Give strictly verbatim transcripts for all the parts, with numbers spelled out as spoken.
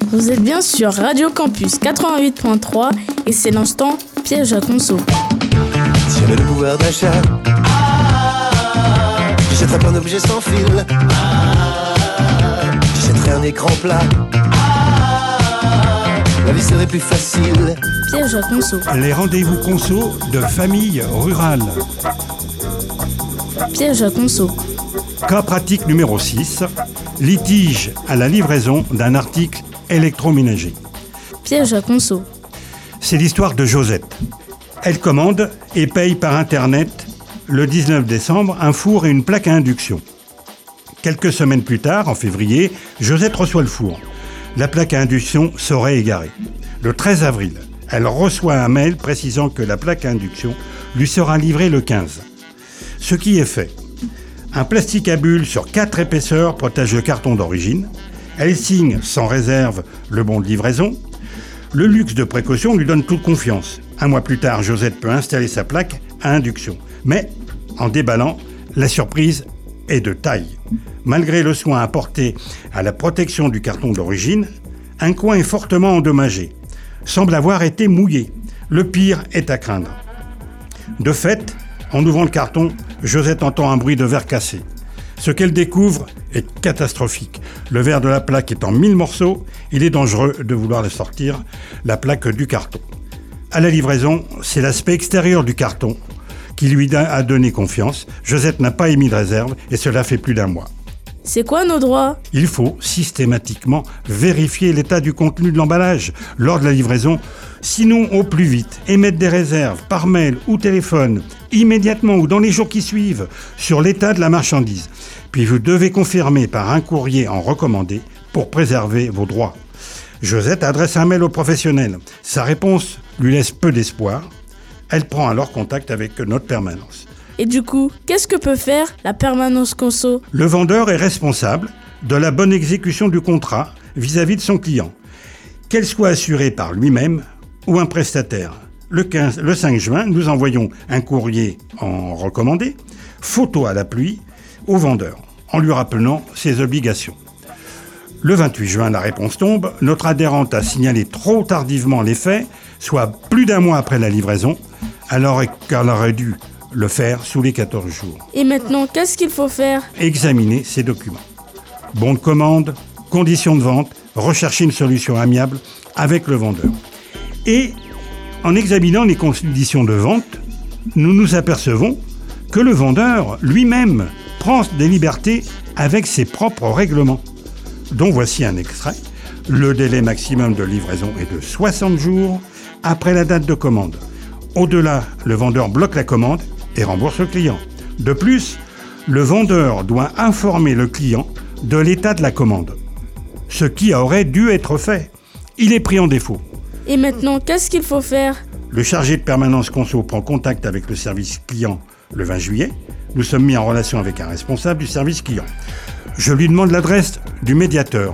Vous êtes bien sur Radio Campus quatre-vingt-huit point trois et c'est l'instant piège à conso. Si j'avais le pouvoir d'achat, ah, j'achèterais plein d'objets sans fil, ah, j'achèterais un écran plat, ah, la vie serait plus facile. Piège à conso. Les rendez-vous conso de famille rurale. Piège à conso. Cas pratique numéro six. Litige à la livraison d'un article électroménager. Piège à conso. C'est l'histoire de Josette. Elle commande et paye par Internet le dix-neuf décembre un four et une plaque à induction. Quelques semaines plus tard, en février, Josette reçoit le four. La plaque à induction serait égarée. Le treize avril, elle reçoit un mail précisant que la plaque à induction lui sera livrée le quinze. Ce qui est fait. Un plastique à bulles sur quatre épaisseurs protège le carton d'origine. Elle signe sans réserve le bon de livraison. Le luxe de précaution lui donne toute confiance. Un mois plus tard, Josette peut installer sa plaque à induction. Mais, en déballant, la surprise est de taille. Malgré le soin apporté à la protection du carton d'origine, un coin est fortement endommagé. Semble avoir été mouillé. Le pire est à craindre. De fait, en ouvrant le carton, Josette entend un bruit de verre cassé. Ce qu'elle découvre est catastrophique. Le verre de la plaque est en mille morceaux. Il est dangereux de vouloir le sortir, la plaque du carton. À la livraison, c'est l'aspect extérieur du carton qui lui a donné confiance. Josette n'a pas émis de réserve et cela fait plus d'un mois. C'est quoi nos droits ? Il faut systématiquement vérifier l'état du contenu de l'emballage lors de la livraison, sinon au plus vite, émettre des réserves par mail ou téléphone, immédiatement ou dans les jours qui suivent, sur l'état de la marchandise. Puis vous devez confirmer par un courrier en recommandé pour préserver vos droits. Josette adresse un mail au professionnel. Sa réponse lui laisse peu d'espoir. Elle prend alors contact avec notre permanence. Et du coup, qu'est-ce que peut faire la permanence conso ? Le vendeur est responsable de la bonne exécution du contrat vis-à-vis de son client, qu'elle soit assurée par lui-même ou un prestataire. Le, quinze, le cinq juin, nous envoyons un courrier en recommandé, photo à l'appui, au vendeur, en lui rappelant ses obligations. Le vingt-huit juin, la réponse tombe. Notre adhérente a signalé trop tardivement les faits, soit plus d'un mois après la livraison, alors qu'elle aurait dû le faire sous les quatorze jours. Et maintenant, qu'est-ce qu'il faut faire ? Examiner ces documents. Bon de commande, conditions de vente, rechercher une solution amiable avec le vendeur. Et en examinant les conditions de vente, nous nous apercevons que le vendeur lui-même prend des libertés avec ses propres règlements, dont voici un extrait. Le délai maximum de livraison est de soixante jours après la date de commande. Au-delà, le vendeur bloque la commande et rembourse le client. De plus, le vendeur doit informer le client de l'état de la commande, ce qui aurait dû être fait. Il est pris en défaut. Et maintenant, qu'est-ce qu'il faut faire ? Le chargé de permanence conso prend contact avec le service client le vingt juillet. Nous sommes mis en relation avec un responsable du service client. Je lui demande l'adresse du médiateur.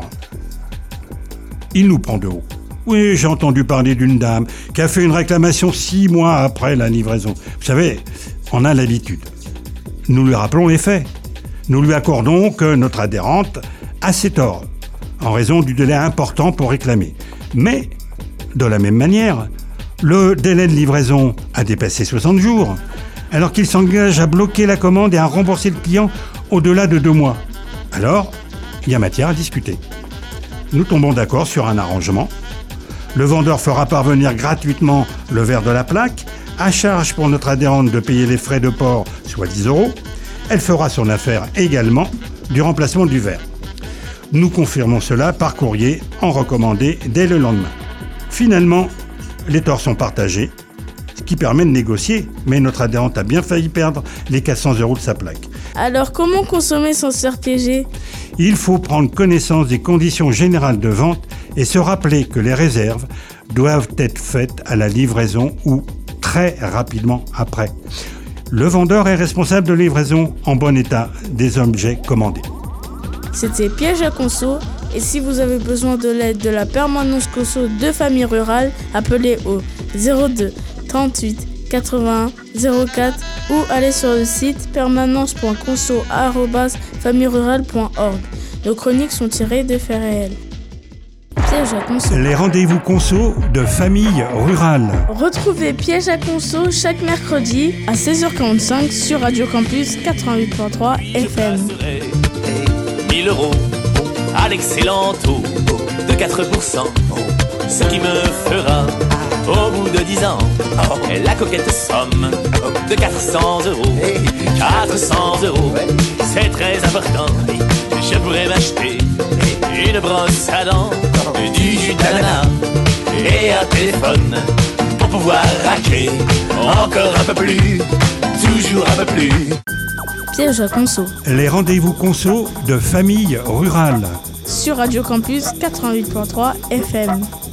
Il nous prend de haut. Oui, j'ai entendu parler d'une dame qui a fait une réclamation six mois après la livraison. Vous savez, on a l'habitude. Nous lui rappelons les faits. Nous lui accordons que notre adhérente a ses torts, en raison du délai important pour réclamer. Mais, de la même manière, le délai de livraison a dépassé soixante jours, alors qu'il s'engage à bloquer la commande et à rembourser le client au-delà de deux mois. Alors, il y a matière à discuter. Nous tombons d'accord sur un arrangement. Le vendeur fera parvenir gratuitement le verre de la plaque, à charge pour notre adhérente de payer les frais de port, soit dix euros. Elle fera son affaire également du remplacement du verre. Nous confirmons cela par courrier en recommandé dès le lendemain. Finalement, les torts sont partagés, ce qui permet de négocier, mais notre adhérente a bien failli perdre les quatre cents euros de sa plaque. Alors, comment consommer sans se faire piéger ? Il faut prendre connaissance des conditions générales de vente et se rappeler que les réserves doivent être faites à la livraison ou très rapidement après. Le vendeur est responsable de livraison en bon état des objets commandés. C'était Piège à conso. Et si vous avez besoin de l'aide de la permanence conso de Famille Rurale, appelez au zéro deux trente-huit quatre-vingt-un zéro quatre ou allez sur le site permanence point conso arobase famille rurale point org. Nos chroniques sont tirées de faits réels. Piège à conso. Les rendez-vous conso de famille rurale. Retrouvez Piège à conso chaque mercredi à seize heures quarante-cinq sur Radio Campus quatre-vingt-huit virgule trois F M. mille euros à l'excellent taux de quatre pour cent, ce qui me fera au bout de dix ans la coquette somme de quatre cents euros. quatre cents euros, c'est très important. Je pourrais m'acheter une brosse à dents, du jus d'ananas et un téléphone pour pouvoir raquer encore un peu plus, toujours un peu plus. Piège à conso. Les rendez-vous conso de famille rurale. Sur Radio Campus quatre-vingt-huit virgule trois F M.